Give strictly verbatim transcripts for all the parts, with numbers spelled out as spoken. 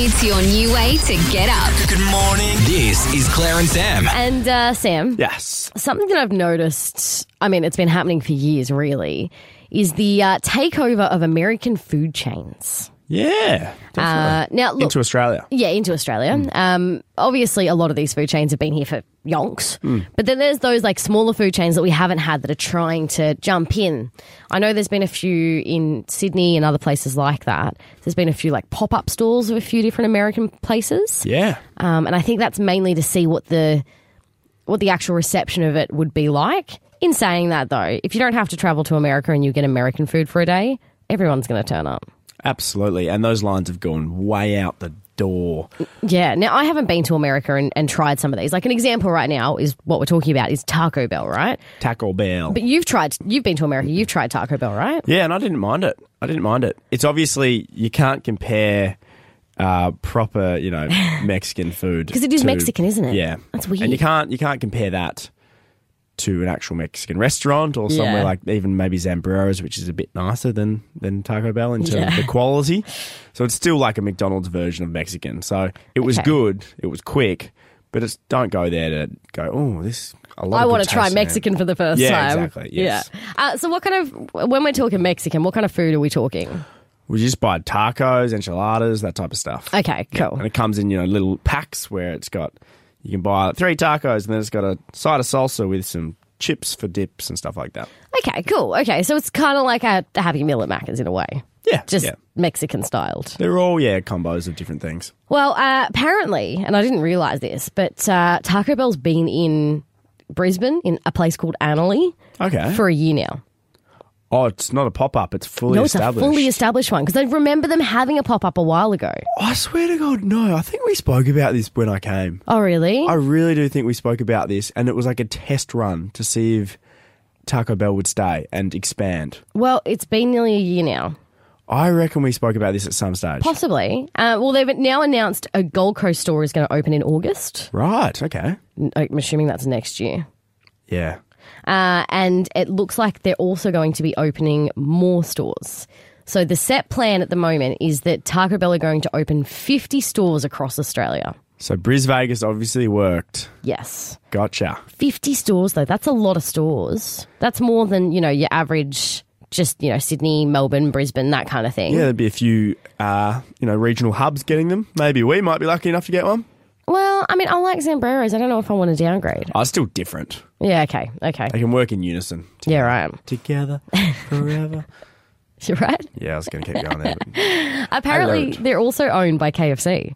It's your new way to get up. Good morning. This is Claire and Sam. And uh, Sam, Yes. something that I've noticed, I mean, it's been happening for years really, is the uh, takeover of American food chains. Yeah. Uh, now, look, Into Australia. yeah, into Australia. Mm. Um, obviously, a lot of these food chains have been here for yonks, Mm. but then there's those like smaller food chains that we haven't had that are trying to jump in. I know there's been a few in Sydney and other places like that. There's been a few like pop-up stores of a few different American places, Yeah. um, and I think that's mainly to see what the what the actual reception of it would be like. In saying that, though, if you don't have to travel to America and you get American food for a day, everyone's going to turn up. Absolutely. And those lines have gone way out the door. Yeah. Now, I haven't been to America and, and tried some of these. Like an example right now is what we're talking about is Taco Bell, right? Taco Bell. But you've tried, you've been to America, you've tried Taco Bell, right? Yeah, and I didn't mind it. I didn't mind it. It's obviously, you can't compare uh, proper, you know, Mexican food. Because it is to- Mexican, isn't it? Yeah. That's weird. And you can't, you can't compare that to an actual Mexican restaurant or somewhere Yeah. like even maybe Zambreros, which is a bit nicer than, than Taco Bell in terms Yeah. of the quality. So it's still like a McDonald's version of Mexican. So it was Okay. good. It was quick. But it's don't go there to go, oh, this a lot I of want good to try taste in it." Mexican for the first Yeah, time. exactly, yes. Yeah. Uh, so what kind of, when we're talking Mexican, what kind of food are we talking? We just buy tacos, enchiladas, that type of stuff. Okay, cool. And it comes in, you know, little packs where it's got, you can buy three tacos and then it's got a side of salsa with some chips for dips and stuff like that. Okay, cool. Okay, so it's kind of like a, a Happy Meal at Macca's in a way. Yeah. Just yeah. Mexican styled. They're all, yeah, combos of different things. Well, uh, apparently, and I didn't realise this, but uh, Taco Bell's been in Brisbane in a place called Annerley Okay. for a year now. Oh, it's not a pop-up. It's fully No, it's established. a fully established one because I remember them having a pop-up a while ago. I swear to God, no. I think we spoke about this when I came. Oh, really? I really do think we spoke about this, and it was like a test run to see if Taco Bell would stay and expand. Well, it's been nearly a year now. I reckon we spoke about this at some stage. Possibly. Uh, well, they've now announced a Gold Coast store is going to open in August. Right, okay. I'm assuming that's next year. Yeah. Uh, and it looks like they're also going to be opening more stores. So the set plan at the moment is that Taco Bell are going to open fifty stores across Australia. So Bris Vegas obviously worked. Yes. Gotcha. fifty stores, though. That's a lot of stores. That's more than, you know, your average, just, you know, Sydney, Melbourne, Brisbane, that kind of thing. Yeah, there'd be a few, uh, you know, regional hubs getting them. Maybe we might be lucky enough to get one. Well, I mean, I like Zambreros. I don't know if I want to downgrade. Oh, it's still different. Yeah, okay, okay. They can work in unison. Yeah, right. Together forever. You're right. Yeah, I was going to keep going there. But... Apparently, Hello. they're also owned by K F C.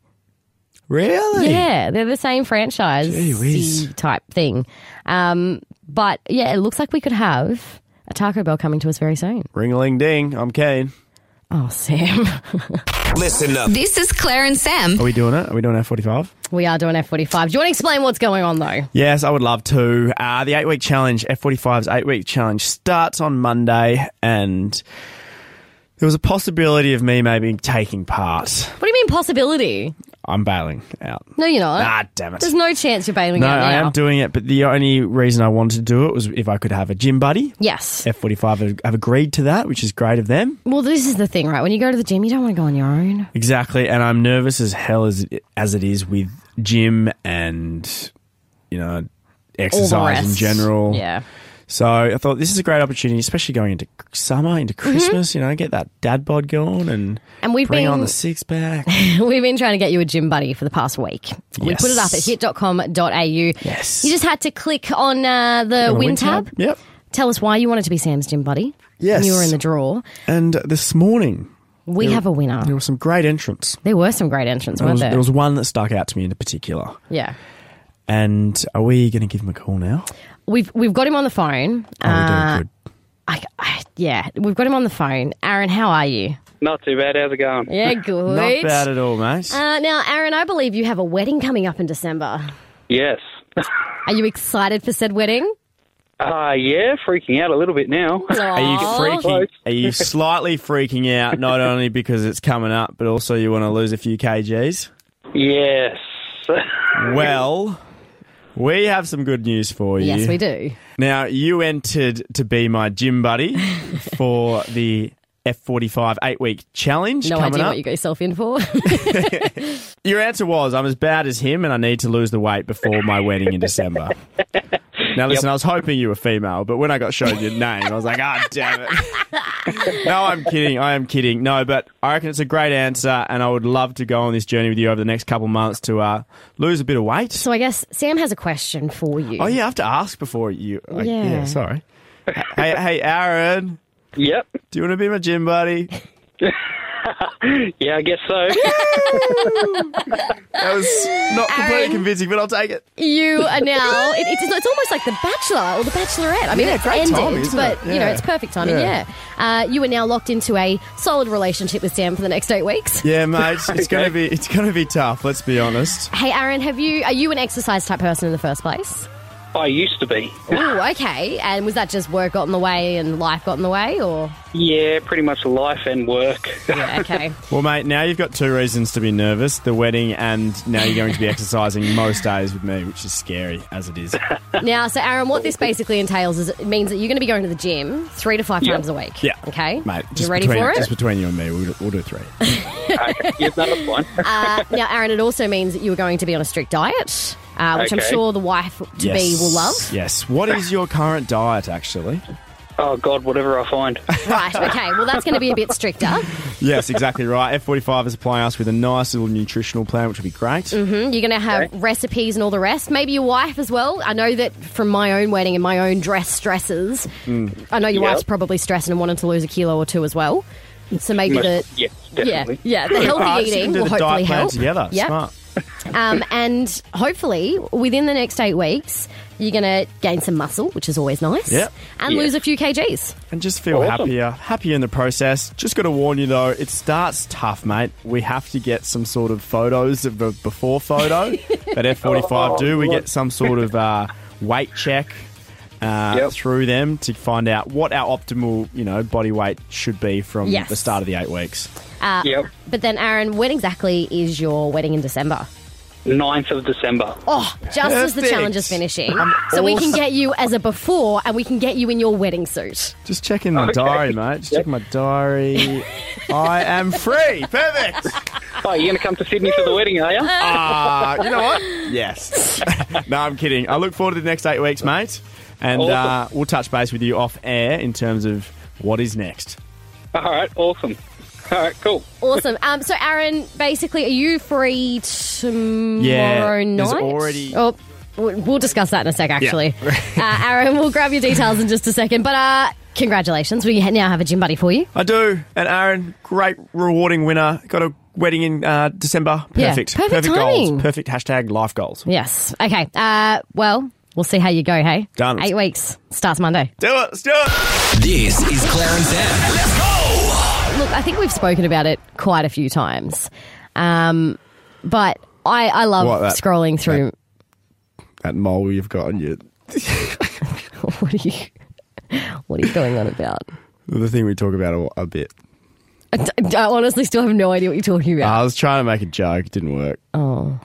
Really? Yeah, they're the same franchise Gee whiz. type thing. Um, but yeah, it looks like we could have a Taco Bell coming to us very soon. Ring-a-ling-ding. I'm keen. Oh, Sam. Listen up. This is Claire and Sam. Are we doing it? Are we doing F forty-five? We are doing F forty-five. Do you want to explain what's going on, though? Yes, I would love to. Uh, the eight-week challenge, F forty-five's eight-week challenge, starts on Monday, and there was a possibility of me maybe taking part. What do you mean possibility? I'm bailing out. No, you're not. Ah, damn it. There's no chance you're bailing No, out now. I am doing it, but the only reason I wanted to do it was if I could have a gym buddy. Yes. F forty-five have have agreed to that, which is great of them. Well, this is the thing, right? When you go to the gym, you don't want to go on your own. Exactly, and I'm nervous as hell as as it is with gym and, you know, All the exercise in rest. general. Yeah. So I thought this is a great opportunity, especially going into summer, into Christmas, you know, get that dad bod going and, And we've bring been on the six-pack. we've been trying to get you a gym buddy for the past week. We Yes. put it up at hit dot com dot a u. Yes. You just had to click on uh, the On the win win tab. tab? Yep. Tell us why you wanted to be Sam's gym buddy. Yes. And you were in the draw. And this morning, We there- have a winner. there were some great entrants. There were some great entrants, There weren't was, there? there was one that stuck out to me in particular. Yeah. And are we going to give him a call now? We've we've got him on the phone. Oh, we're doing Uh, good. I, I, yeah, we've got him on the phone. Aaron, how are you? Not too bad. How's it going? Yeah, good. Not bad at all, mate. Uh, now, Aaron, I believe you have a wedding coming up in December. Yes. Are you excited for said wedding? Uh, yeah, freaking out a little bit now. Are you Aw. freaking? Are you slightly freaking out? Not only because it's coming up, but also you want to lose a few kgs. Yes. Well, we have some good news for you. Yes, we do. Now, you entered to be my gym buddy for the F forty-five eight-week challenge No coming idea up. what you got yourself in for. Your answer was, I'm as bad as him and I need to lose the weight before my wedding in December. Now, listen, Yep. I was hoping you were female, but when I got showed your name, I was like, ah, damn it. No, I'm kidding. I am kidding. No, but I reckon it's a great answer, and I would love to go on this journey with you over the next couple of months to uh, lose a bit of weight. So I guess Sam has a question for you. Oh, yeah, I have to ask before you. I, Yeah. yeah, sorry. hey, hey, Aaron, Yep. do you want to be my gym buddy? Yeah, I guess so. That was not completely Aaron. convincing, but I'll take it. You are now. It, it's, it's almost like The Bachelor or The Bachelorette. I mean, Yeah, it's great ended, timing, isn't but it? you know, Yeah. it's perfect timing. Yeah. Yeah. Uh, you are now locked into a solid relationship with Sam for the next eight weeks. Yeah, mate, it's Okay. gonna be it's gonna be tough. Let's be honest. Hey, Aaron, have you? Are you an exercise type person in the first place? I used to be. Oh, okay. And was that just work got in the way and life got in the way, or? Yeah, pretty much life and work. Yeah, okay. Well, mate, now you've got two reasons to be nervous: the wedding, and now you're going to be exercising most days with me, which is scary as it is. Now, so Aaron, what this basically entails is it means that you're going to be going to the gym three to five Yeah. times a week. Yeah, Okay. mate. You Just ready between, for it? Just between you and me, we'll, we'll do three. Okay. Yeah, no, that's fine. Uh, now, Aaron, it also means that you are going to be on a strict diet, uh, which I'm Okay. sure the wife to be will love. Yes. What is your current diet, actually? Oh, God, whatever I find. Right, okay. Well, that's going to be a bit stricter. Yes, exactly right. F forty-five is supplying us with a nice little nutritional plan, which will be great. Hmm, you're going to have Okay. recipes and all the rest. Maybe your wife as well. I know that from my own wedding and my own dress stresses, I know your Yep. wife's probably stressing and wanting to lose a kilo or two as well. So maybe the Yes, yeah, definitely. yeah, the healthy Ah, so you eating can do will the hopefully diet plan help. together. Yep. Smart. Um, and hopefully within the next eight weeks, you're going to gain some muscle, which is always nice, Yep. and Yes. lose a few kgs. And just feel Awesome. happier, happier in the process. Just got to warn you though, it starts tough, mate. We have to get some sort of photos of the before photo that F forty-five Oh, do. We Lord. get some sort of uh, weight check uh, Yep. through them to find out what our optimal, you know, body weight should be from Yes. the start of the eight weeks. Uh, Yep. But then, Aaron, when exactly is your wedding in December? ninth of December. Oh, just as the Perfect. challenge is finishing. So we can get you as a before and we can get you in your wedding suit. Just checking my Okay. diary, mate. Just checking my diary. I am free. Perfect. Oh, you're going to come to Sydney for the wedding, are you? Ah, you know what? Yes. No, I'm kidding. I look forward to the next eight weeks, mate. And uh, Awesome. we'll touch base with you off air in terms of what is next. All right, awesome. All right, cool. Awesome. Um, so, Aaron, basically, are you free tomorrow Yeah, night? there's already- Oh, we'll we'll discuss that in a sec, actually. uh, Aaron, we'll grab your details in just a second. But uh, congratulations. We now have a gym buddy for you. I do. And Aaron, great, rewarding winner. Got a wedding in uh, December. Yeah, Perfect. perfect goals. timing. Perfect hashtag life goals. Yes. Okay. Uh, well, we'll see how you go, hey? Done. Eight weeks. Starts Monday. Do it. Let's do it. This is Clarence M. Let's go! Look, I think we've spoken about it quite a few times. Um, but I, I love What, that- scrolling through. That mole you've got on you. What are you What are you going on about? The thing we talk about a, a bit. I, d- I honestly still have no idea what you're talking about. I was trying to make a joke. It didn't work. Oh.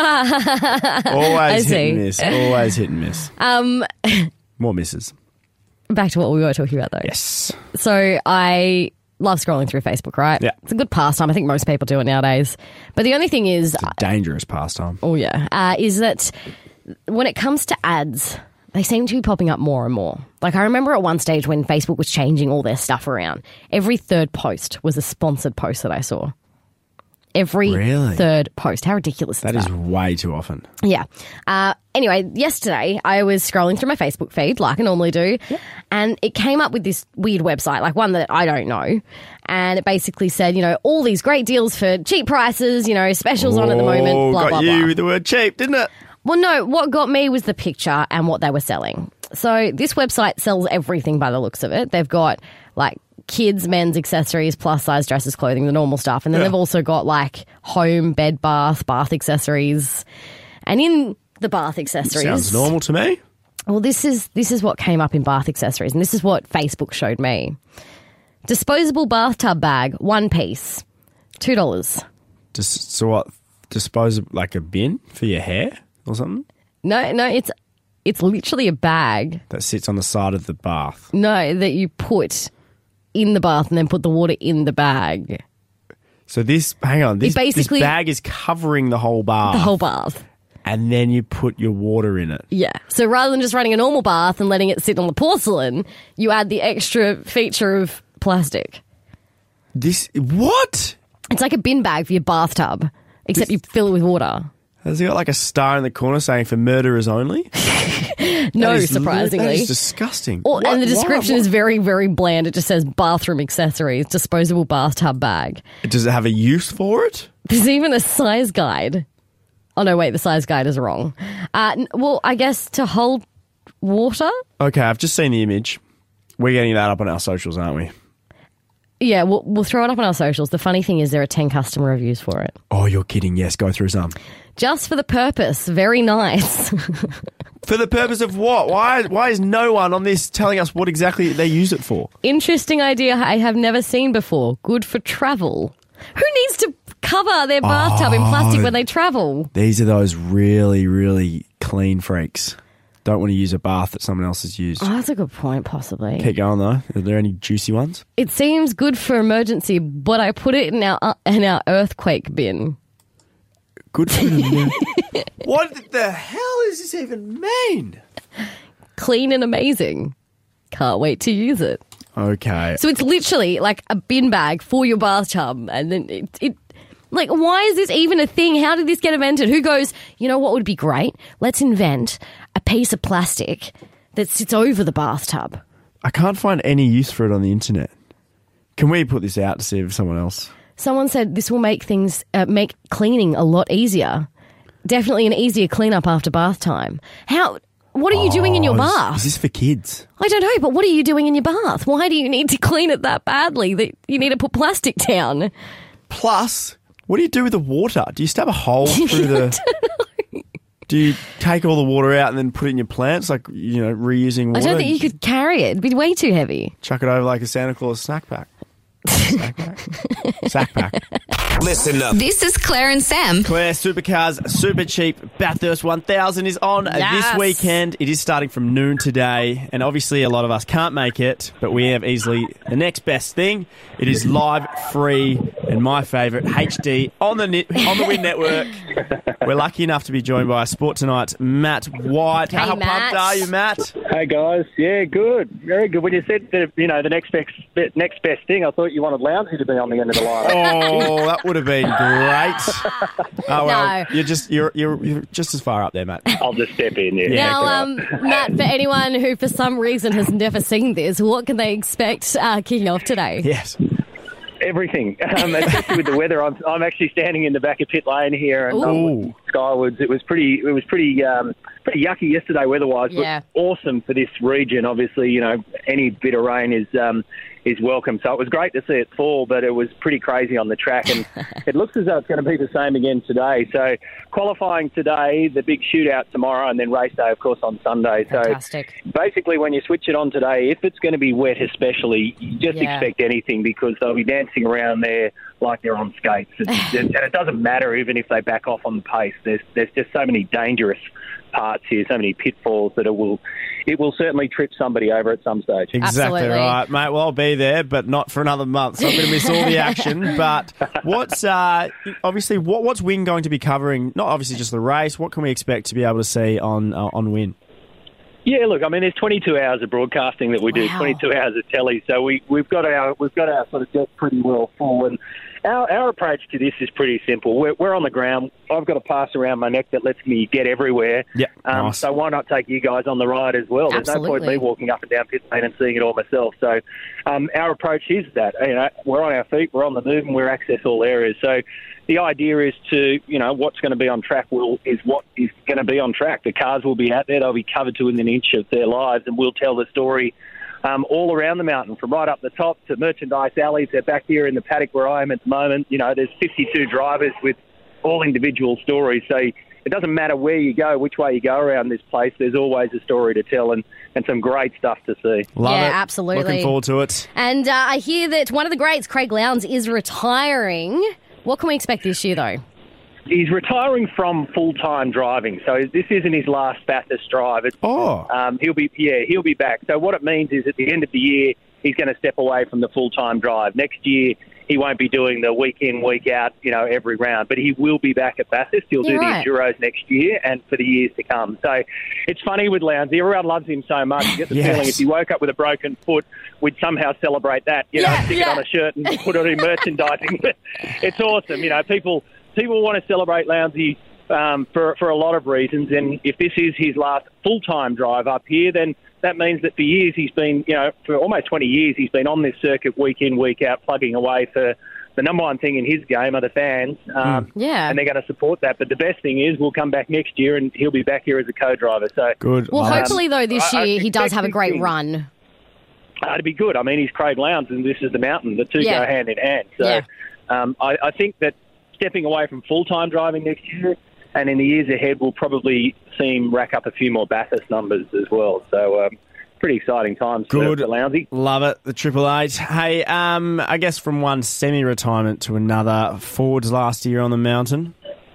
Always hit see. and miss. Always hit and miss. Um, More misses. back to what we were talking about, though. Yes. So I love scrolling through Facebook, right? Yeah. It's a good pastime. I think most people do it nowadays. But the only thing is, Dangerous pastime. oh yeah, uh, is that when it comes to ads, they seem to be popping up more and more. Like I remember at one stage when Facebook was changing all their stuff around. Every third post was a sponsored post that I saw. Every Really? third post. How ridiculous is That that? is way too often. Yeah. Uh, anyway, yesterday I was scrolling through my Facebook feed like I normally do, and it came up with this weird website, like one that I don't know. And it basically said, you know, all these great deals for cheap prices, you know, specials on at the moment, Oh, blah, got blah, you blah. with the word cheap, didn't it? Well, no, what got me was the picture and what they were selling. So this website sells everything by the looks of it. They've got like kids, men's accessories, plus size dresses, clothing, the normal stuff. And then Yeah. they've also got like home, bed, bath, bath accessories. And in the bath accessories, Sounds normal to me. well, this is this is what came up in bath accessories, and this is what Facebook showed me. Disposable bathtub bag, one piece, two dollars. Just so what? Dispose like a bin for your hair or something No, no, it's it's literally a bag. that sits on the side of the bath. No, that you put in the bath and then put the water in the bag. So this, hang on, this, basically- this bag is covering the whole bath. The whole bath. And then you put your water in it. Yeah. So rather than just running a normal bath and letting it sit on the porcelain, you add the extra feature of plastic. This, what? It's like a bin bag for your bathtub, except This- you fill it with water. Has he got like a star in the corner saying for murderers only? No, That is- surprisingly. That is disgusting. Or, What- and the why- description why- is very, very bland. It just says bathroom accessories, disposable bathtub bag. Does it have a use for it? There's even a size guide. Oh, no, wait, the size guide is wrong. Uh, n- well, I guess to hold water? Okay, I've just seen the image. We're getting that up on our socials, aren't we? Yeah, we'll, we'll throw it up on our socials. The funny thing is there are ten customer reviews for it. Oh, you're kidding. Yes, go through some. Just for the purpose. Very nice. For the purpose of what? Why Why is no one on this telling us what exactly they use it for? Interesting idea I have never seen before. Good for travel. Who needs to cover their bathtub in plastic when they travel? These are those really, really clean freaks. Don't want to use a bath that someone else has used. Oh, that's a good point, possibly. Keep going, though. Are there any juicy ones? It seems good for emergency, but I put it in our uh, in our earthquake bin. Good for them. What the hell does this even mean? Clean and amazing. Can't wait to use it. Okay. So it's literally like a bin bag for your bathtub, and then it, it like, why is this even a thing? How did this get invented? Who goes, you know what would be great? Let's invent a piece of plastic that sits over the bathtub. I can't find any use for it on the internet. Can we put this out to see if someone else... Someone said this will make things, uh, make cleaning a lot easier. Definitely an easier cleanup after bath time. How, what are you doing in your Oh, is- bath? Is this for kids? I don't know, but what are you doing in your bath? Why do you need to clean it that badly that you need to put plastic down? Plus, what do you do with the water? Do you stab a hole through the... Do you take all the water out and then put it in your plants, like, you know, reusing water? I don't think you could carry it. It'd be way too heavy. Chuck it over like a Santa Claus snack pack. Snack pack? Sack pack. Listen up. This is Claire and Sam. Claire, Supercars Super Cheap Bathurst one thousand is on Yes. this weekend. It is starting from noon today, and obviously a lot of us can't make it, but we have easily the next best thing. It is live, free, and my favourite, H D on the net, on the Win Network. We're lucky enough to be joined by Sport Tonight's Matt White. Hey, How Matt. pumped are you, Matt? Hey guys, yeah, good, very good. When you said that, you know, the next best next best thing, I thought you wanted Lounsey to be on the end of the line. Oh, that would have been great. Oh well, No. you're just you're, you're you're just as far up there, Matt. I'll just step in. Yeah. Yeah, Now, um, Matt, for anyone who for some reason has never seen this, what can they expect uh, kicking off today? Yes. Everything, um, especially with the weather. I'm, I'm actually standing in the back of pit lane here, and um, Ooh. Skywards. It was pretty. It was pretty. Um, pretty yucky yesterday weather-wise, but Yeah. awesome for this region. Obviously, you know, any bit of rain is um, is welcome. So it was great to see it fall, but it was pretty crazy on the track, and it looks as though it's going to be the same again today. So qualifying today, the big shootout tomorrow, and then race day, of course, on Sunday. Fantastic. So basically, when you switch it on today, if it's going to be wet, especially, you just Yeah. expect anything because they'll be dancing around there like they're on skates. It's, and it doesn't matter even if they back off on the pace. There's there's just so many dangerous parts here, so many pitfalls that it will it will certainly trip somebody over at some stage. Exactly Absolutely. right, mate. Well, I'll be there, but not for another month, so I'm going to miss all the action. But what's uh, obviously what what's Win going to be covering? Not obviously just the race. What can we expect to be able to see on uh, on Win? Yeah, look, I mean, there's twenty-two hours of broadcasting that we do, Wow. twenty-two hours of telly, so we we've got our we've got our sort of deck pretty well full, and our our approach to this is pretty simple. We're we're on the ground. I've got a pass around my neck that lets me get everywhere. Yeah, Um, nice. So why not take you guys on the ride as well? There's no point Absolutely. me walking up and down pit lane and seeing it all myself. So um, our approach is that you know we're on our feet, we're on the move, and we're access all areas. So the idea is to, you know, what's going to be on track will is what is going to be on track. The cars will be out there; they'll be covered to within an inch of their lives, and we'll tell the story um, all around the mountain, from right up the top to merchandise alleys. They're back here in the paddock where I am at the moment. You know, there's fifty-two drivers with all individual stories. So it doesn't matter where you go, which way you go around this place. There's always a story to tell, and, and some great stuff to see. Love Yeah, it. absolutely. Looking forward to it. And uh, I hear that one of the greats, Craig Lowndes, is retiring. What can we expect this year, though? He's retiring from full-time driving, so this isn't his last Bathurst drive. It's, Oh. um, he'll be yeah, he'll be back. So what it means is at the end of the year, he's going to step away from the full-time drive. Next year, he won't be doing the week in, week out, you know, every round. But he will be back at Bathurst. He'll You're do right. the Enduros next year and for the years to come. So it's funny with Lowndesy. Everyone loves him so much. You get the Yes. feeling if he woke up with a broken foot, we'd somehow celebrate that, you know, Yeah, stick yeah. it on a shirt and put it in merchandising. It's awesome. You know, people people want to celebrate Lowndesy um, for, for a lot of reasons. And if this is his last full-time drive up here, then that means that for years he's been, you know, for almost twenty years, he's been on this circuit week in, week out, plugging away for the number one thing in his game are the fans. Um, Yeah. And they're going to support that. But the best thing is we'll come back next year and he'll be back here as a co-driver. So Good. Well, Love it. hopefully, though, this I- I year he does expect have a big great things. run. Uh, it'd be good. I mean, he's Craig Lowndes and this is the mountain. The two Yeah. go hand in hand. So Yeah. um, I, I think that stepping away from full-time driving next year and in the years ahead, we'll probably see him rack up a few more Bathurst numbers as well. So um, pretty exciting times Good. for, for Lowndesy. Love it, the Triple Eight. Hey, um, I guess from one semi-retirement to another, Ford's last year on the mountain.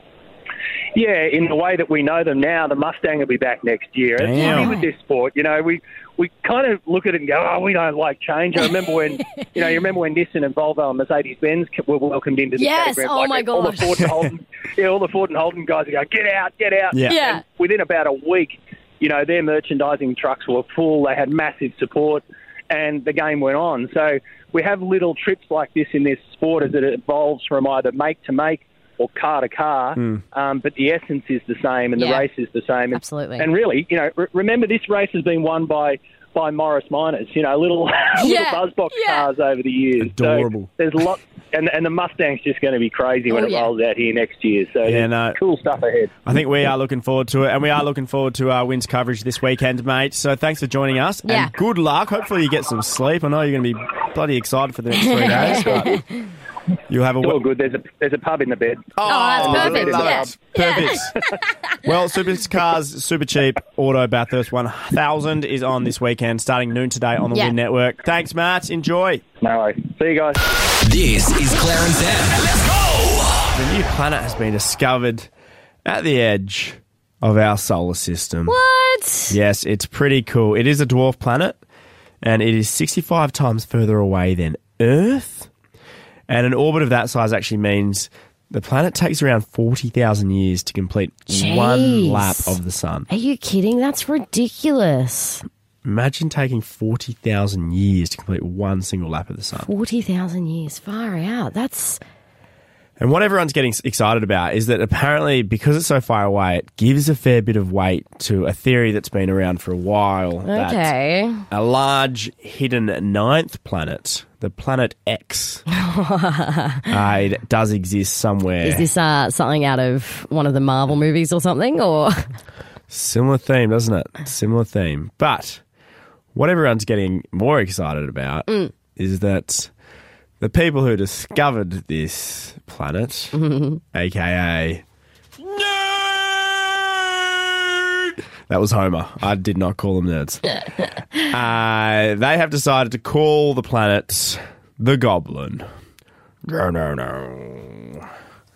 Yeah, in the way that we know them now, the Mustang will be back next year. It's Damn. funny with this sport, you know, we we kind of look at it and go, oh, we don't like change. I remember when, you know, you remember when Nissan and Volvo and Mercedes-Benz were welcomed into the Yes, category. oh Like, my all the gosh. Ford and Holden, yeah, all the Ford and Holden guys would go, get out, get out. Yeah. Yeah. And within about a week, you know, their merchandising trucks were full. They had massive support, and the game went on. So we have little trips like this in this sport as it evolves from either make to make or car to car, um, but the essence is the same and the Yeah. race is the same. And, Absolutely. And really, you know, re- remember this race has been won by by Morris Minors, you know, little Yeah. little buzzbox Yeah. cars over the years. Adorable. So there's lots, and and the Mustang's just going to be crazy when Oh, it yeah. rolls out here next year. So Yeah, there's no. cool stuff ahead. I think we are looking forward to it, and we are looking forward to our Wins coverage this weekend, mate. So thanks for joining us, Yeah. and good luck. Hopefully you get some sleep. I know you're going to be bloody excited for the next three days, but you'll have a... It's all good. There's a there's a pub in the bed. Oh, that's perfect, love yeah. it. Perfect. Well, Supercars, Super Cheap, Auto Bathurst one thousand is on this weekend, starting noon today on the Yeah. Win Network. Thanks, Matt. Enjoy. No worries. See you guys. This is Clarence M. Let's go! The new planet has been discovered at the edge of our solar system. What? Yes, it's pretty cool. It is a dwarf planet, and it is sixty-five times further away than Earth. And an orbit of that size actually means the planet takes around forty thousand years to complete one Jeez. lap of the sun. Are you kidding? That's ridiculous. Imagine taking forty thousand years to complete one single lap of the sun. forty thousand years. Far out. That's... And what everyone's getting excited about is that apparently, because it's so far away, it gives a fair bit of weight to a theory that's been around for a while. that Okay. a large hidden ninth planet, the planet X, uh, it does exist somewhere. Is this uh, something out of one of the Marvel movies or something? Or Similar theme, doesn't it? Similar theme. But what everyone's getting more excited about Mm. is that the people who discovered this planet, a k a. That was Homer. I did not call them nerds. uh, they have decided to call the planet the Goblin. No, no, no.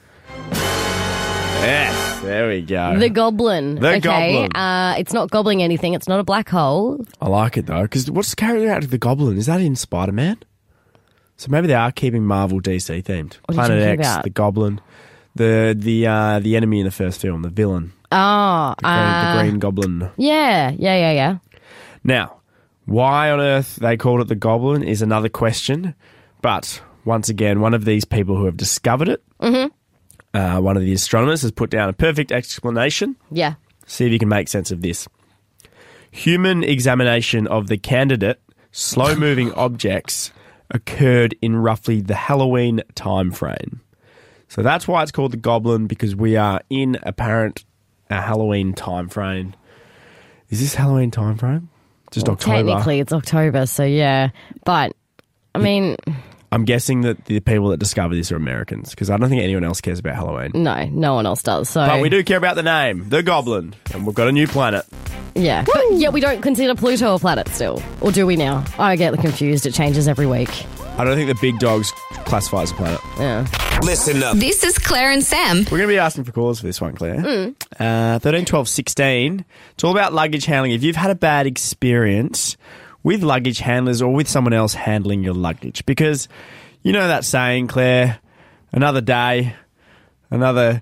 Yes, there we go. the Goblin. The okay. Goblin. Uh, it's not gobbling anything. It's not a black hole. I like it though, because what's carrying out of the Goblin? Is that in Spider-Man? So maybe they are keeping Marvel D C themed. What are you Planet talking X, about? the Goblin, the the uh, the enemy in the first film, the villain, Oh, the, green, uh, the Green Goblin. yeah, yeah, yeah, yeah. Now, why on earth they called it the Goblin is another question. But once again, one of these people who have discovered it, mm-hmm. uh, one of the astronomers, has put down a perfect explanation. Yeah. See if you can make sense of this. Human examination of the candidate slow-moving objects occurred in roughly the Halloween time frame. So that's why it's called the Goblin, because we are in apparent a Halloween time frame. Is this Halloween time frame? Just October. Technically, it's October, so yeah. But, I mean, I'm guessing that the people that discover this are Americans, because I don't think anyone else cares about Halloween. no, no one else does. So, But we do care about the name, the Goblin, and we've got a new planet. yeah. But yet we don't consider Pluto a planet still. Or do we now? I get confused. It changes every week. I don't think the big dogs classify as a planet. Yeah. Listen up. This is Claire and Sam. We're going to be asking for calls for this one, Claire. Uh, thirteen, twelve, sixteen. It's all about luggage handling. If you've had a bad experience with luggage handlers or with someone else handling your luggage, because You know that saying, Claire, another day, another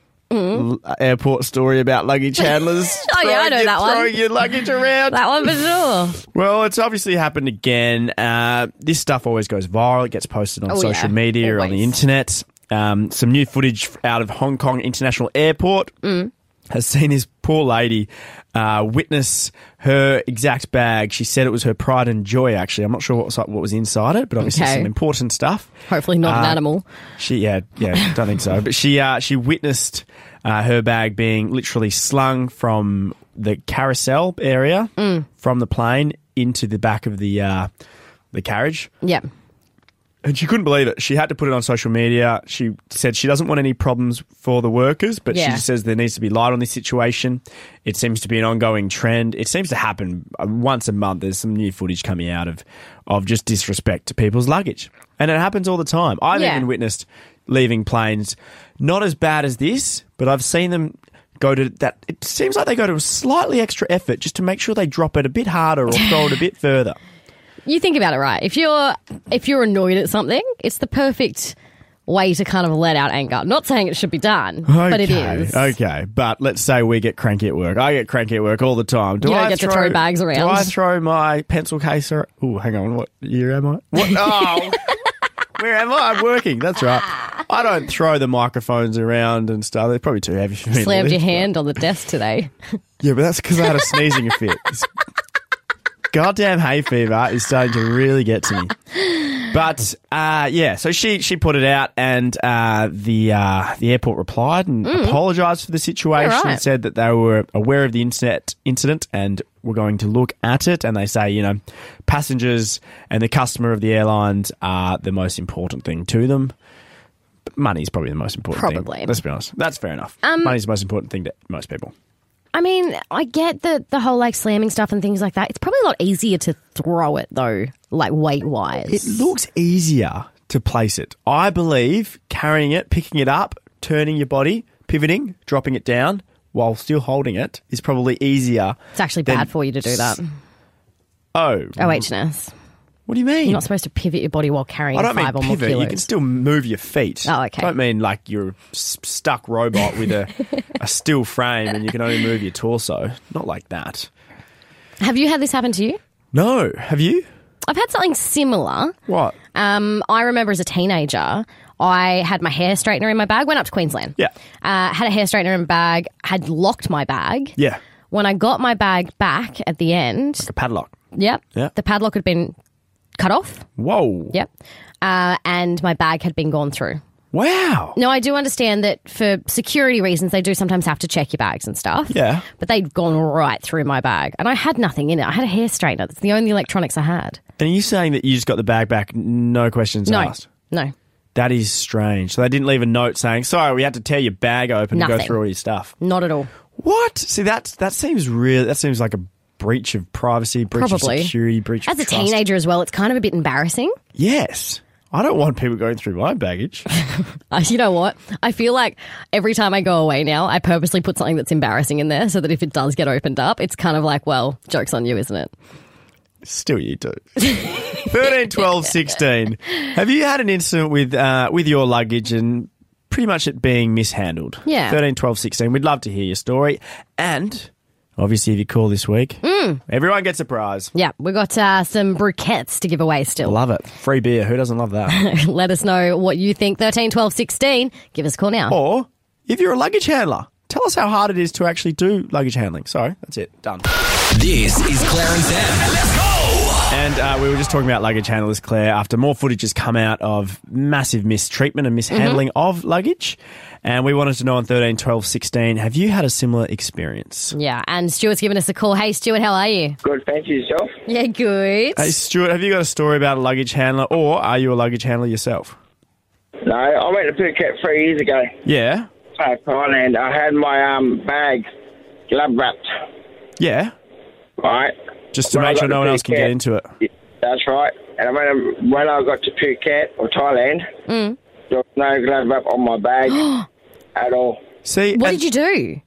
l- airport story about luggage handlers. Oh, yeah, I throwing know your- that one. Throwing your luggage around. That one for sure. Well, it's obviously happened again. Uh, this stuff always goes viral. It gets posted on Oh, social yeah. media or on the Always. internet. Um, some new footage out of Hong Kong International Airport Mm. has seen this poor lady uh, witness her exact bag. She said it was her pride and joy, actually. I'm not sure what was, what was inside it, but obviously Okay. some important stuff. Hopefully not an Uh, animal. She, yeah, yeah, don't think so. But she, uh, she witnessed uh, her bag being literally slung from the carousel area Mm. from the plane into the back of the uh, the carriage. Yeah. And she couldn't believe it. She had to put it on social media. She said she doesn't want any problems for the workers, but Yeah. she says there needs to be light on this situation. It seems to be an ongoing trend. It seems to happen uh, once a month. There's some new footage coming out of, of just disrespect to people's luggage. And it happens all the time. I've Yeah. even witnessed leaving planes, not as bad as this, but I've seen them go to that. It seems like they go to a slightly extra effort just to make sure they drop it a bit harder or throw it a bit further. You think about it, right? If you're if you're annoyed at something, it's the perfect way to kind of let out anger. Not saying it should be done, but it Okay, is. Okay, but let's say we get cranky at work. I get cranky at work all the time. Do You don't I get to throw bags Do around. I throw my pencil case around? Oh, hang on. What year am I? What? Oh, where am I? I'm working. That's right. I don't throw the microphones around and stuff. They're probably too heavy for me. to Slammed your lift. hand on the desk today. Yeah, but that's because I had a sneezing fit. This goddamn hay fever is starting to really get to me. But uh, yeah, so she she put it out, and uh, the uh, the airport replied and apologised for the situation. Yeah, right. And said that they were aware of the internet incident and were going to look at it. And they say, you know, passengers and the customer of the airlines are the most important thing to them. But money's probably the most important Probably. thing. Let's be honest. That's fair enough. Um, Money's the most important thing to most people. I mean, I get the the whole like slamming stuff and things like that. It's probably a lot easier to throw it though, like weight wise. It looks easier to place it. I believe carrying it, picking it up, turning your body, pivoting, dropping it down while still holding it is probably easier. It's actually than- bad for you to do that. Oh. O H and S. What do you mean? You're not supposed to pivot your body while carrying I don't mean five or more pivot. kilos. You can still move your feet. Oh, okay. I don't mean like you're a s- stuck robot with a, a still frame and you can only move your torso. Not like that. Have you had this happen to you? No. Have you? I've had something similar. What? Um, I remember as a teenager, I had my hair straightener in my bag, went up to Queensland. Yeah. Uh, had a hair straightener in my bag, had locked my bag. Yeah. When I got my bag back at the end, A padlock. yep, Yeah. the padlock had been cut off. Whoa. Yep. Uh, and my bag had been gone through. Wow. Now, I do understand that for security reasons, they do sometimes have to check your bags and stuff. Yeah. But they'd gone right through my bag. And I had nothing in it. I had a hair straightener. That's the only electronics I had. And are you saying that you just got the bag back, no questions No. asked? No. That is strange. So they didn't leave a note saying, sorry, we had to tear your bag open to go Nothing. through all your stuff. Not at all. What? See, that's, that seems real. That seems like a breach of privacy, breach Probably. of security, breach As of a trust. teenager as well, it's kind of a bit embarrassing. Yes. I don't want people going through my baggage. Uh, you know what? I feel like every time I go away now, I purposely put something that's embarrassing in there so that if it does get opened up, it's kind of like, well, joke's on you, isn't it? Still you do. thirteen, twelve, sixteen. Have you had an incident with uh, with your luggage and pretty much it being mishandled? Yeah. thirteen, twelve, sixteen. We'd love to hear your story. And obviously, if you call this week, Mm. everyone gets a prize. Yeah, we've got uh, some bruquettes to give away still. Love it. Free beer. Who doesn't love that? Let us know what you think. thirteen, twelve, sixteen. Give us a call now. Or if you're a luggage handler, tell us how hard it is to actually do luggage handling. Sorry, that's it. Done. This is Clarence M. Let's go! And uh, we were just talking about luggage handlers, Claire, after more footage has come out of massive mistreatment and mishandling Mm-hmm. of luggage. And we wanted to know on thirteen, twelve, sixteen, have you had a similar experience? Yeah, and Stuart's given us a call. Hey, Stuart, how are you? Good, thank you, yourself. Yeah, good. Hey, Stuart, have you got a story about a luggage handler, or are you a luggage handler yourself? No, I went to Phuket three years ago. Yeah? Uh, Thailand. I had my um bag glove wrapped, Yeah? right? Just to When I make sure got no to one else can get Phuket- into it. That's right. And when I, when I got to Phuket or Thailand, Mm. there was no glove wrap on my bag at all. See, What and- did you do?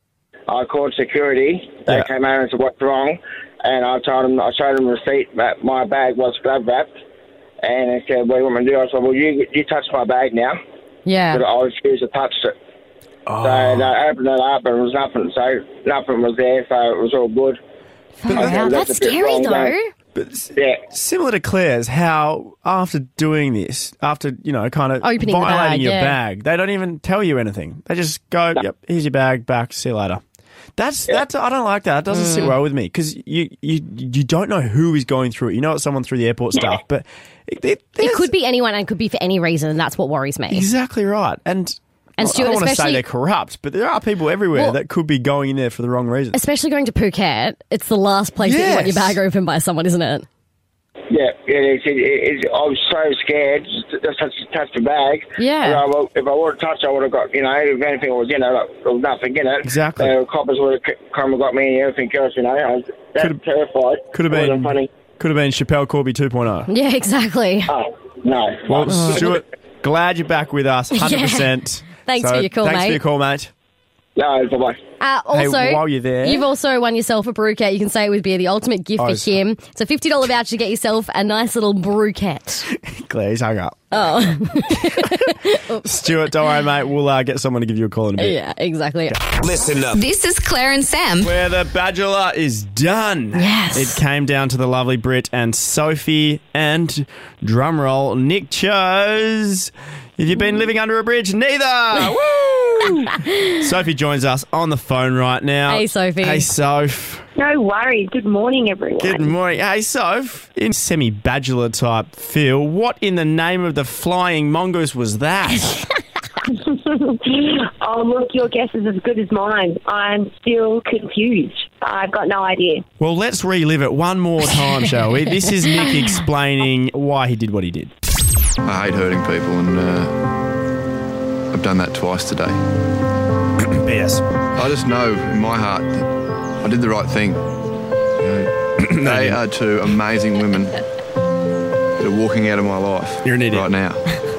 I called security. They Yeah. came over and said, "What's wrong?" And I told them, I showed them a receipt that my bag was glove wrapped, And I said, what do you want me to do? I said, well, you you touch my bag now. Yeah. But I refused to touch it. Oh. So they opened it up and there was nothing. So nothing was there, so it was all good. Wow, that's that's a bit scary wrong, though. don't- But s- Yeah. similar to Claire's, how after doing this, after, you know, kind of Opening the violating bag, your yeah. bag, they don't even tell you anything. They just go, yep, here's your bag, back, see you later. That's, that's, I don't like that. That doesn't Mm. sit well with me because you, you, you don't know who is going through it. You know it's someone through the airport stuff, but it, it, It could be anyone and it could be for any reason, and that's what worries me. exactly right. And, And I Stuart, don't want to say especially- they're corrupt, but there are people everywhere Well- that could be going in there for the wrong reasons. Especially going to Phuket, it's the last place that you want your Yes. bag opened by someone, isn't it? Yeah, yeah. It, it, it, I was so scared just to just touch, touch the bag. Yeah. You know, well, if I would have touched, I would have got, you know, if anything was, you know, like, there was nothing in it. Exactly. Uh, coppers would have come and got me and everything else, you know. I was that Could've- terrified. Could have It wasn't been funny. Could have been Chappelle Corby two point oh. Yeah, exactly. Oh, no. Well, Stuart, glad you're back with us, one hundred percent. Thanks for your call, thanks mate. for your call, mate. No, bye-bye. Uh, also, Hey, while you're there- you've also won yourself a brewcat. You can say it would be the ultimate gift Oh, for it's- him. It's a fifty dollars voucher to get yourself a nice little brewcat. Claire, he's hung up. Oh, Stuart, don't worry, mate. We'll uh, get someone to give you a call in a bit. yeah, exactly. Listen up. This is Claire and Sam. Where the Bachelor is done. Yes. It came down to the lovely Brit and Sophie, and drumroll, Nick chose. Have you been living under a bridge? Neither. Woo! Sophie joins us on the phone right now. Hey, Sophie. Hey, Soph. No worries. Good morning, everyone. Good morning. Hey, Soph. In semi-Bachelor type feel, what in the name of the flying mongoose was that? Oh, look, your guess is as good as mine. I'm still confused. I've got no idea. Well, let's relive it one more time, shall we? This is Nick explaining why he did what he did. I hate hurting people, and uh, I've done that twice today. Yes. I just know in my heart that I did the right thing. You know, they are two amazing women that are walking out of my life You're an idiot. right now.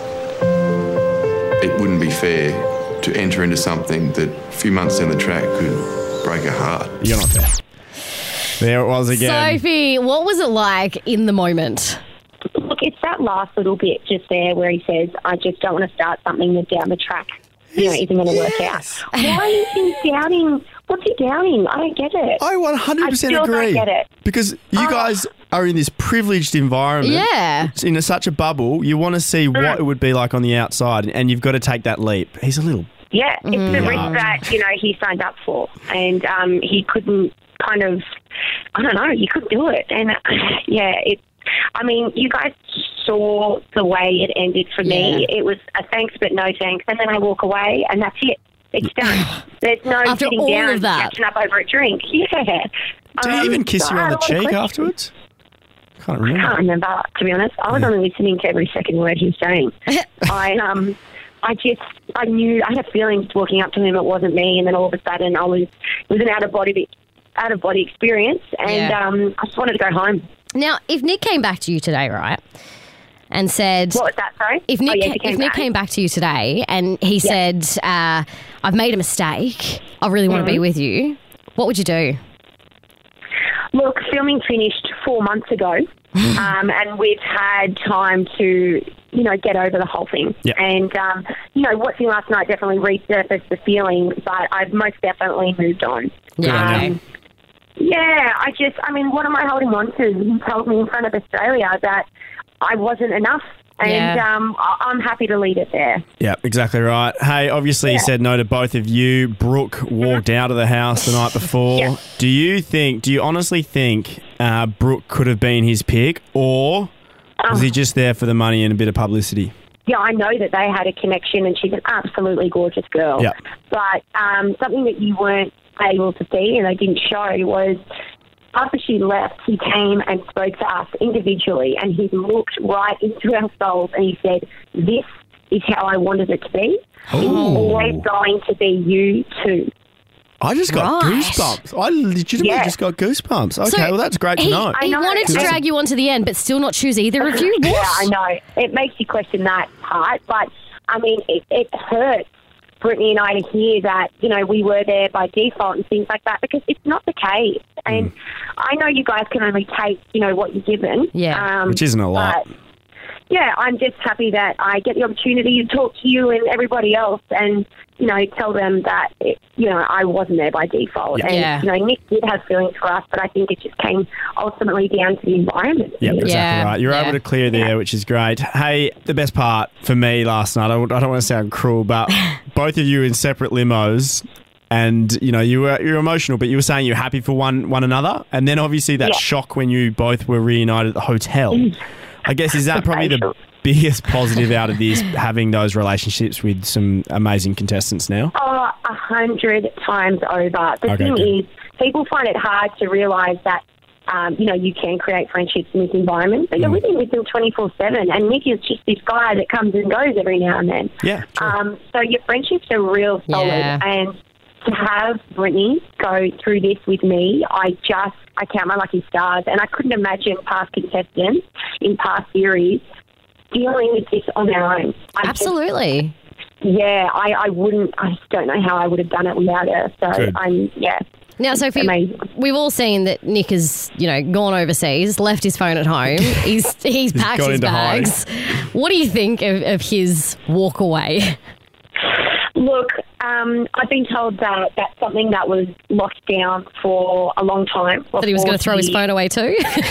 It wouldn't be fair to enter into something that a few months down the track could break a heart. You're not there. There it was again. Sophie, what was it like in the moment? Look, it's that last little bit just there where he says, I just don't want to start something that down the track, you know, isn't going to work out. Why is he doubting? What's he doubting? I don't get it. I one hundred percent I still don't agree. get it. Because you Oh. guys are in this privileged environment. Yeah. In a, such a bubble, you want to see what it would be like on the outside, and you've got to take that leap. He's a little. Yeah, it's the risk that, you know, he signed up for. And um, he couldn't kind of, I don't know, he couldn't do it. And, uh, yeah, it. I mean, you guys saw the way it ended for me. It was a thanks but no thanks, and then I walk away, and that's it. It's done. There's no After sitting all down of that. catching up over a drink. Yeah. Did he Um, even kiss you I on the had a lot of cheek questions. afterwards? Can't I remember. can't remember, to be honest. I was only listening to every second word he was saying. I um, I just, I knew, I had feelings walking up to him. It wasn't me, and then all of a sudden, I was, it was an out of body, out of body experience, and Yeah. um, I just wanted to go home. Now, if Nick came back to you today, right, and said, What was that? Sorry. if Nick, oh, yeah, ca- he came if Nick back. came back to you today and he said, uh, "I've made a mistake. I really want to Mm-hmm. be with you," what would you do? Look, filming finished four months ago, um, and we've had time to, you know, get over the whole thing. Yep. And, um, you know, watching last night definitely resurfaced the feeling, but I've most definitely moved on. Yeah. Um, yeah, I just, I mean, what am I holding on to? He told me in front of Australia that I wasn't enough. And Yeah. um, I- I'm happy to leave it there. Yeah, exactly right. Hey, obviously he said no to both of you. Brooke walked out of the house the night before. Yeah. Do you think, do you honestly think uh, Brooke could have been his pick, or was he just there for the money and a bit of publicity? Yeah, I know that they had a connection, and she's an absolutely gorgeous girl. Yeah. But um, something that you weren't able to see and they didn't show was after she left, he came and spoke to us individually, and he looked right into our souls and he said, "This is how I wanted it to be. It's always going to be you too." I just got Right. goosebumps. I legitimately Yeah. just got goosebumps. Okay, So well, that's great to he, know. He I know. wanted to Yeah. drag you on to the end, but still not choose either of you. What? Yeah, I know. It makes you question that part, but I mean, it, it hurts Brittany and I to hear that, you know, we were there by default and things like that, because it's not the case. And I know you guys can only take, you know, what you're given. Yeah. Um, Which isn't a lot. but yeah, I'm just happy that I get the opportunity to talk to you and everybody else and, you know, tell them that, it, you know, I wasn't there by default. Yeah. And, Yeah. you know, Nick did have feelings for us, but I think it just came ultimately down to the environment. Yep, exactly Yeah, right. You're yeah. able to clear there, which is great. Hey, the best part for me last night, I don't, I don't want to sound cruel, but both of you in separate limos. And, you know, you were you're emotional, but you were saying you're happy for one one another. And then obviously that Yeah. shock when you both were reunited at the hotel. I guess, is that probably the biggest positive out of this, having those relationships with some amazing contestants now? Oh, a hundred times over. The Okay, thing good. is, people find it hard to realise that, um, you know, you can create friendships in this environment, but you're Mm. living with them twenty-four seven, and Nick is just this guy that comes and goes every now and then. Yeah, true. Um, so your friendships are real solid, Yeah. and to have Brittany go through this with me, I just, I count my lucky stars, and I couldn't imagine past contestants in past series dealing with this on their own. I just- Absolutely. yeah, I, I wouldn't, I just don't know how I would have done it without her. So Good. I'm, yeah. Now, Sophie, Amazing. we've all seen that Nick has, you know, gone overseas, left his phone at home. He's he's packed gone his into hiding. bags. What do you think of, of his walk away? Look, um, I've been told that that's something that was locked down for a long time. That he was going to throw his phone away too?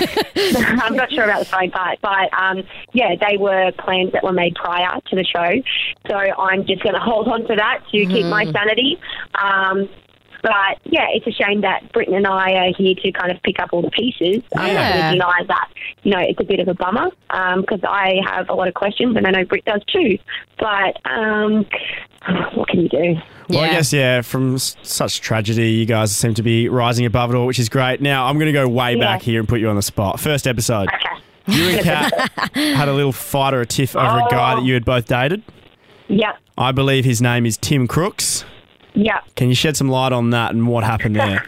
I'm not sure about the phone part, but um, yeah, they were plans that were made prior to the show. So I'm just going to hold on to that to keep my sanity. Um, but yeah, it's a shame that Britton and I are here to kind of pick up all the pieces. I'm not Yeah. going to deny that, you know, it's a bit of a bummer because I have a lot of questions and I know Britt does too. But um, what can you do? Well, I Yeah. guess, yeah, from s- such tragedy, you guys seem to be rising above it all, which is great. Now, I'm going to go way Yeah. back here and put you on the spot. First episode, Okay. you and Kat had a little fight or a tiff over a guy that you had both dated. Yep. I believe his name is Tim Crooks. Yep. Can you shed some light on that and what happened there?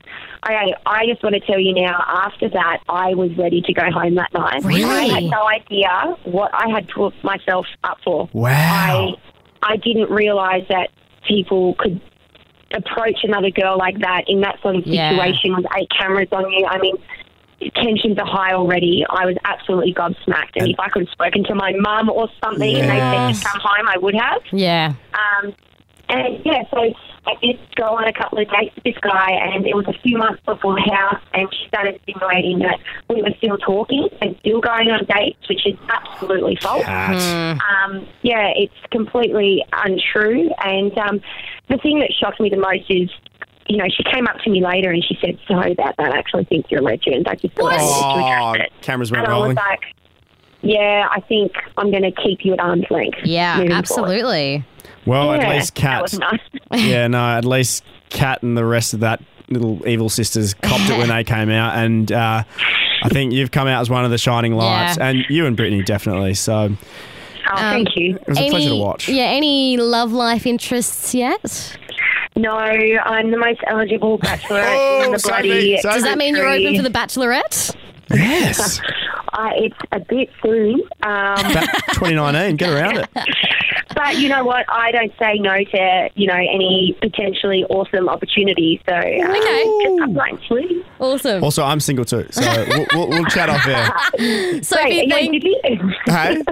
Okay, I just want to tell you now, after that, I was ready to go home that night. Really? I had no idea what I had put myself up for. Wow. I, I didn't realise that people could approach another girl like that in that sort of Yeah. situation with eight cameras on you. I mean, tensions are high already. I was absolutely gobsmacked. And, And- if I could have spoken to my mum or something and they Yes. said to come home, I would have. Yeah. Um, and yeah, so I did go on a couple of dates with this guy, and it was a few months before the house, and she started insinuating that we were still talking and still going on dates, which is absolutely false. Kat. Um, yeah, it's completely untrue. And um, the thing that shocked me the most is, you know, she came up to me later and she said, "Sorry about that. I actually think you're a legend. I just thought I needed to Oh, address it." cameras went And I was rolling. like, yeah, I think I'm going to keep you at arm's length. Yeah, moving forward. absolutely. Well, Yeah, at least that Kat. was nice. Yeah, no, at least Kat and the rest of that little evil sisters copped it when they came out. And uh, I think you've come out as one of the shining lights. Yeah. And you and Brittany, definitely. So it Oh, thank you. was a Any, pleasure to watch. Yeah, any love life interests yet? No, I'm the most eligible bachelorette Oh, in the Sophie, bloody. Sophie. Does that mean you're open for the Bachelorette? Yes. Uh, it's a bit soon, um, Back twenty nineteen, get around it. but you know what? I don't say no to you know any potentially awesome opportunities. So um, Okay. just upline, please. Awesome. Also, I'm single too, so we'll, we'll, we'll chat off there. Sophie, Wait, are you in thank Sydney? Hey?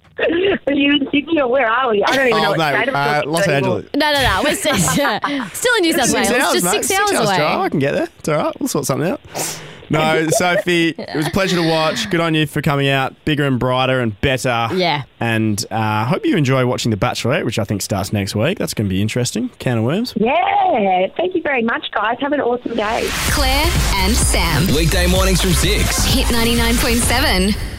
Are you in Sydney or where are we? I don't even know Oh, what no, state I'm uh, talking Los to anymore. Angeles. No, no, no. We're still, still in New South Six Wales. hours, Just mate. six, hours, away. drive. I can get there. It's all right. We'll sort something out. No, Sophie, it was a pleasure to watch. Good on you for coming out bigger and brighter and better. Yeah. And I uh, hope you enjoy watching The Bachelorette, which I think starts next week. That's going to be interesting. Can of worms. Yeah, thank you very much, guys. Have an awesome day. Claire and Sam. Weekday mornings from six. Hit ninety-nine point seven.